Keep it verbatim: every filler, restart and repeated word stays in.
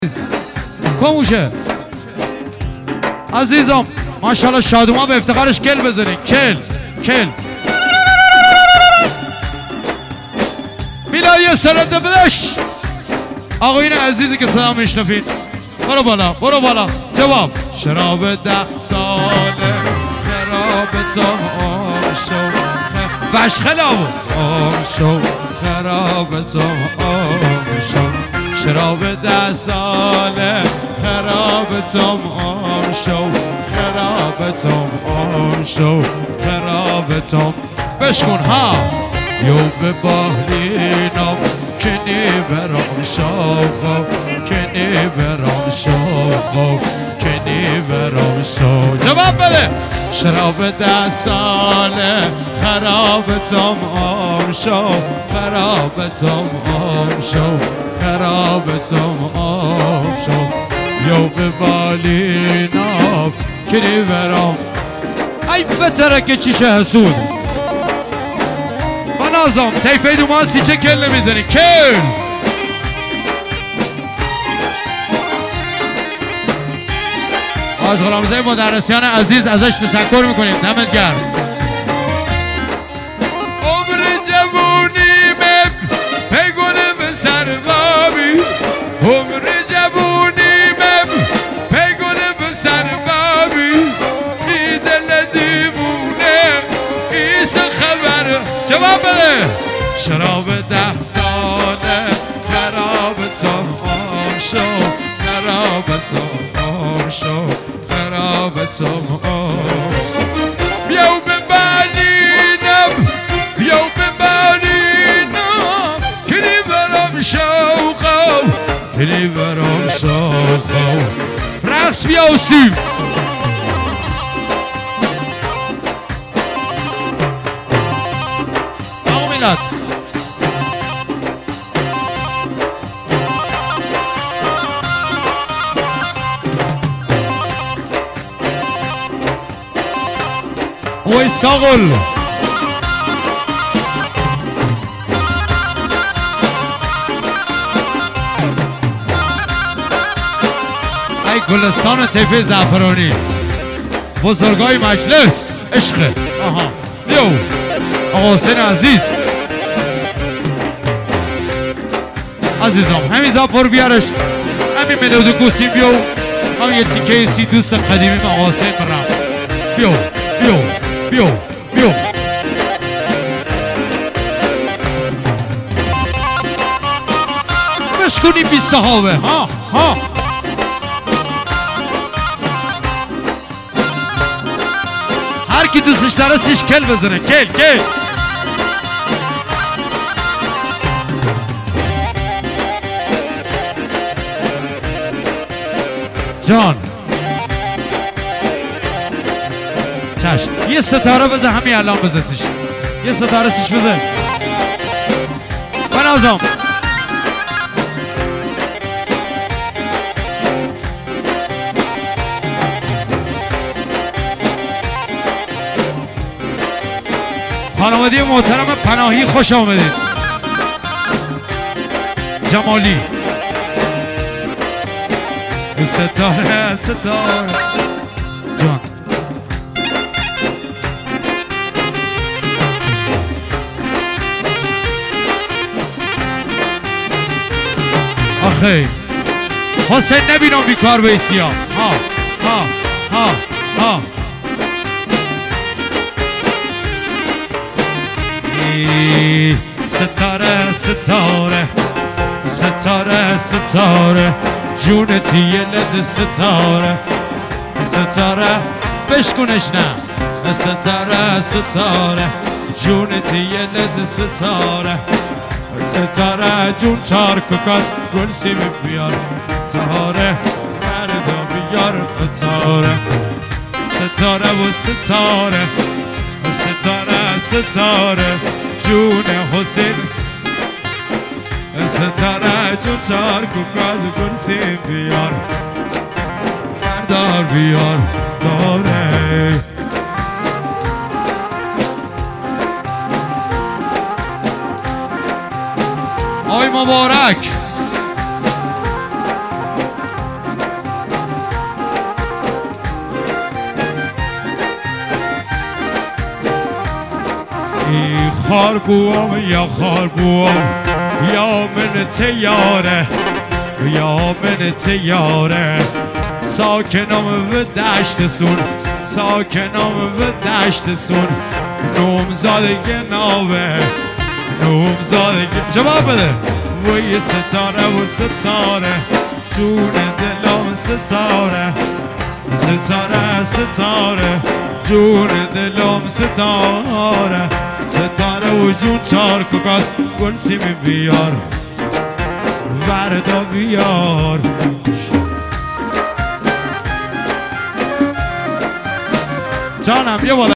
کموشه عزیزم ماشاءالله شادوما به افتخارش کل بزنین کل کل میلایی سرنده بدش آقایین عزیزی که صدا میشنفید برو بالا برو بالا جواب شراب ده ساله خرابتم آم شو وش خلابو آم شو خرابتم آم شو شراب ده ساله خرابتم آم شو خرابتم آم شو خرابتم بشکن ها یو به بالینم کنی برام شاخو کنی برام شاخو کنی برام شو جواب بده شراب ده ساله خرابتم آم شو خرابتم آم شو خرابتم آم شو یو به بالینم کنی برام ای بتره که چیشه حسود نازم تیفه دوماسی چه کل نمیزنی کل آج غلامزه مدرسیان عزیز ازش تشکر میکنیم دمت گرم عمر جوونی به پیگونه به سربابی عمر جوونی به پیگونه به سربابی ای دل دیوونه ایست خبر جواب بده شراب ده ساله خرابتم آم شو خرابتم آم شو خرابتم آم شو بیاو ببالینم بیاو ببالینم کنی برام شوقو کنی برام شوقو رقص بیاو سیم وای ساغل ای گلستان تیفه زعفرانی بزرگای مجلس عشق آها بیو آقا حسین عزیز عزیزم همین زفر بیارش همین ملودو کوسیم بیو همین یه تیکه سی دوست قدیمی من آقا حسین برم بیو بیو بیو بیو بشکنی بی صحابه ها ها هر کی دوستش داره سیش کل بزنه کل کل جان چشم یه ستاره بزن همین الان بزن سیش یه ستاره سیش بزن بنازم خانواده محترم پناهی خوش آمدید جمالی ستاره ستاره جان آخه حسین نبینم بیکار بیسی ها ها ها ها ها ستاره ستاره ستاره ستاره جونتی یه لد ستاره ستاره بشکنش نه ستاره ستاره جونتی یه لد ستاره ستاره جون چار ککات گل سیم بیار ستاره مردا بیار ستاره ستاره و ستاره ستاره ستاره جون حسین ستاره جون چار ککات گل سیم بیار مردار بیار داره آی مبارک خار بوام یا خار بوام یا من تیاره یا من تیاره ساکنم و دشت سون ساکنم و دشت سون نومزادگی ناوه نومزادگی جواب بده وی ستاره و ستاره جون دلم ستاره ستاره ستاره جون دلم ستاره ستاره و جون چار ککات گل سیمی بیار وردا بیار جانم یه بالا